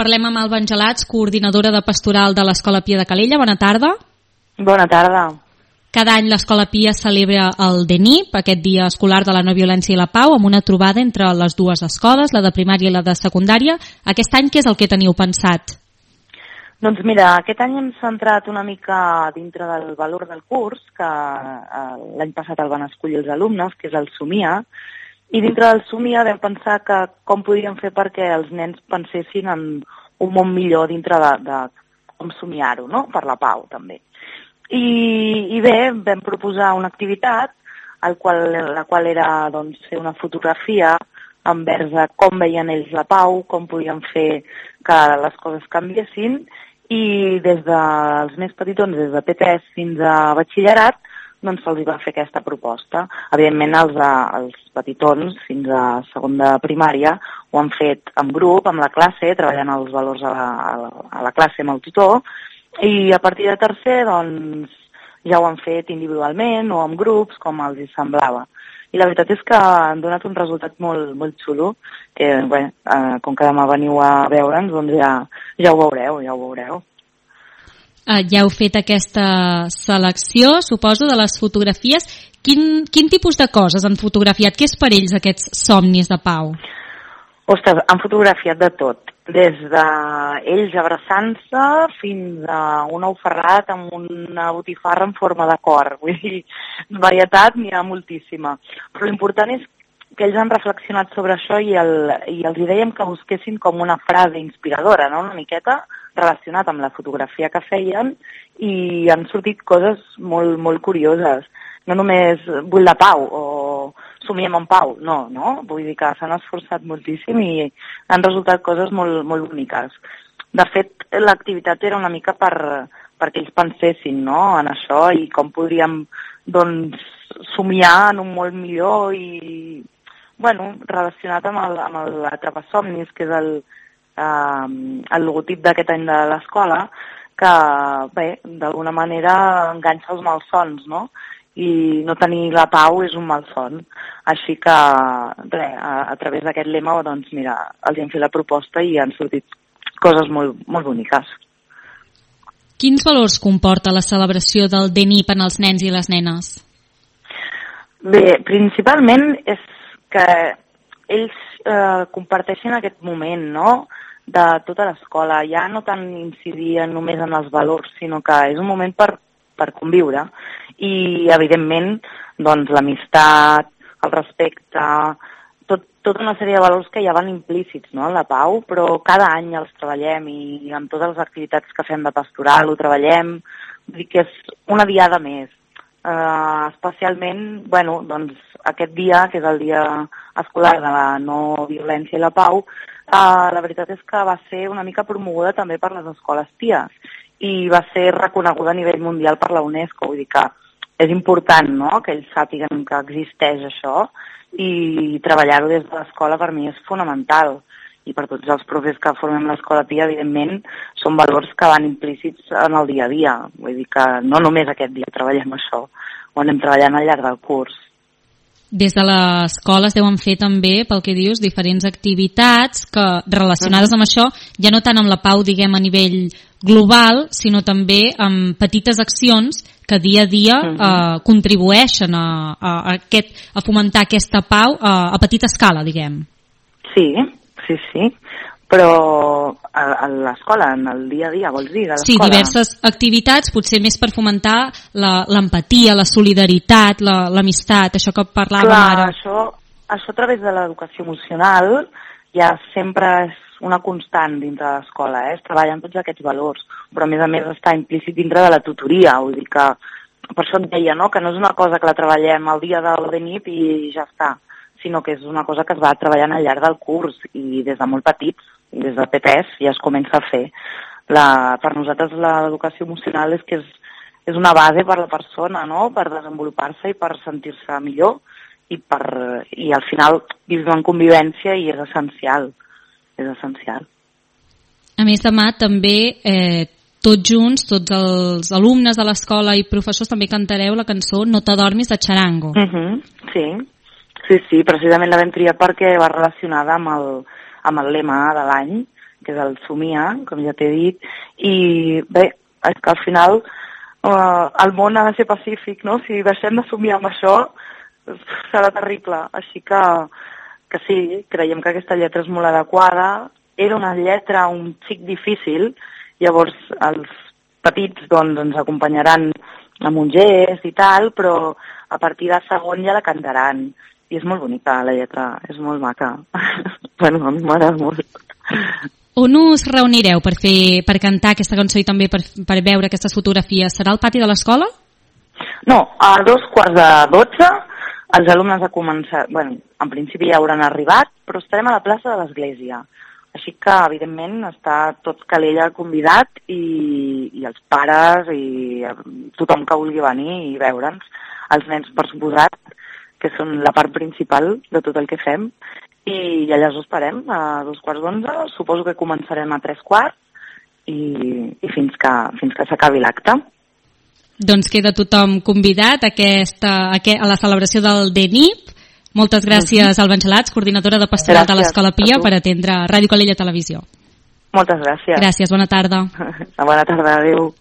Parlem amb Alba Angelats, coordinadora de pastoral de l'Escola Pia de Calella. Bona tarda. Bona tarda. Cada any l'Escola Pia celebra el DNIP, aquest dia escolar de la no violència i la pau, amb una trobada entre les dues escoles, la de primària i la de secundària. Aquest any què és el que teniu pensat? Doncs mira, aquest any hem centrat una mica dintre del valor del curs, que l'any passat el van escollir els alumnes, que és el Somia, i dintre del Somia vam pensar que com podíem fer perquè els nens pensessin en un món millor dintre de com somiar-ho, no? Per la pau, també. I bé, vam proposar una activitat, la qual era doncs, fer una fotografia envers com veien ells la pau, com podien fer que les coses canviessin, i des dels més petitons, des de P3 fins a batxillerat, doncs se'ls va fer aquesta proposta. Evidentment, els petitons, fins a segon de primària, ho han fet en grup, amb la classe, treballant els valors a la classe amb el tutor, i a partir de tercer, doncs, ja ho han fet individualment o en grups, com els hi semblava. I la veritat és que han donat un resultat molt, molt xulo, que, bé, com que demà veniu a veure'ns, doncs ja ho veureu. Ja heu fet aquesta selecció, suposo, de les fotografies. Quin tipus de coses han fotografiat? Què és per ells aquests somnis de pau? Ostres, han fotografiat de tot. Des d'ells abraçant-se fins a un ou ferrat amb una botifarra en forma de cor. Vull dir, varietat n'hi ha moltíssima. Però l'important és que ells han reflexionat sobre això i els dèiem que busquessin com una frase inspiradora, no? Una miqueta relacionat amb la fotografia que feien, i han sortit coses molt, molt curioses. No només vull la pau o somiem en pau, no? Vull dir que s'han esforçat moltíssim i han resultat coses molt, molt boniques. De fet, l'activitat era una mica perquè ells pensessin, no?, en això i com podríem, doncs, somiar en un molt millor i, bueno, relacionat amb l'Atrapasomnis, que és el logotip d'aquest any de l'escola, que, bé, d'alguna manera enganxa els malsons, no? I no tenir la pau és un malson. Així que, res, a través d'aquest lema, doncs, mira, els hem fet la proposta i han sortit coses molt, molt boniques. Quins valors comporta la celebració del DNIP en els nens i les nenes? Bé, principalment és que ells comparteixen aquest moment, no?, de tota l'escola. Ja no tant incidir només en els valors, sinó que és un moment per conviure. I, evidentment, doncs, l'amistat, el respecte, tota una sèrie de valors que ja van implícits, no?, en la pau, però cada any els treballem i en totes les activitats que fem de pastoral ho treballem. Vull dir que és una diada més. Especialment, bueno, doncs, aquest dia, que és el dia escolar de la no violència i la pau, la veritat és que va ser una mica promoguda també per les escoles pies i va ser reconeguda a nivell mundial per la UNESCO. Vull dir que és important, no?, que ells sàpiguen que existeix això, i treballar-ho des de l'escola per mi és fonamental. I per tots els profes que formem l'Escola Pia, evidentment, són valors que van implícits en el dia a dia. Vull dir que no només aquest dia treballem això, ho anem treballant al llarg del curs. Des de l'escola es deuen fer també, pel que dius, diferents activitats que relacionades amb això, ja no tant amb la pau, diguem, a nivell global, sinó també amb petites accions que dia a dia contribueixen a fomentar aquesta pau a petita escala, diguem. Sí, però a l'escola, en el dia a dia, vols dir? Sí, diverses activitats, potser més per fomentar l'empatia, la solidaritat, l'amistat, això que parlàvem ara. Això a través de l'educació emocional ja sempre és una constant dintre de l'escola, es treballen tots aquests valors, però a més està implícit dintre de la tutoria, vull dir que per això et deia, no?, que no és una cosa que la treballem el dia del DNIP i ja està, sinó que és una cosa que es va treballant al llarg del curs i des de molt petits, des de P3 ja es comença a fer. Per nosaltres l'educació emocional és que és una base per la persona, no?, per desenvolupar-se i per sentir-se millor i al final viure en convivència i és essencial. A més, demà també tots junts, tots els alumnes de l'escola i professors també cantareu la cançó No t'adormis de Charango. Sí, precisament la vam triar perquè va relacionada amb el lema de l'any que és el Somia, com ja t'he dit, i bé, és que al final el món ha de ser pacífic, no? Si deixem de somiar amb això, serà terrible. Així que sí, creiem que aquesta lletra és molt adequada. Era una lletra un xic difícil, llavors els petits doncs, ens acompanyaran amb un gest i tal, però a partir de segon ja la cantaran. I és molt bonica, la lletra, és molt maca. Bueno, a mi m'agrada molt. On us reunireu per cantar aquesta cançó i també per veure aquestes fotografies? Serà al pati de l'escola? No, a 11:45 els alumnes han començat... Bueno, en principi ja hauran arribat, però estarem a la plaça de l'església. Així que, evidentment, està tot Calella convidat i els pares i tothom que vulgui venir i veure'ns. Els nens, per suposat, que són la part principal de tot el que fem. I allà us esperem a 11:45. Suposo que començarem a 3:15 i fins que s'acabi l'acte. Doncs queda tothom convidat a la celebració del DENIP. Moltes gràcies, Alba Angelats, coordinadora de Pastoral de l'Escola Pia, per atendre Ràdio Calella Televisió. Moltes gràcies. Gràcies, bona tarda. Bona tarda, adéu.